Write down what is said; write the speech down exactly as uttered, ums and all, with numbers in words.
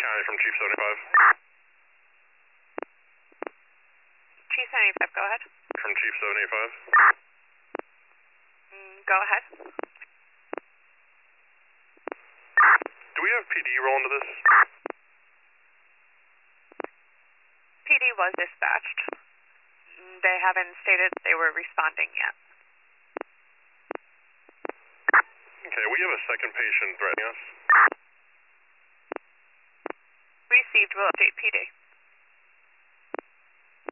County from Chief seventy-five. Chief seventy-five, go ahead. From Chief seventy-five. Mm, go ahead. Do we have P D roll into this? P D was dispatched. They haven't stated they were responding yet. Okay, we have a second patient threatening us. Received, will update P D.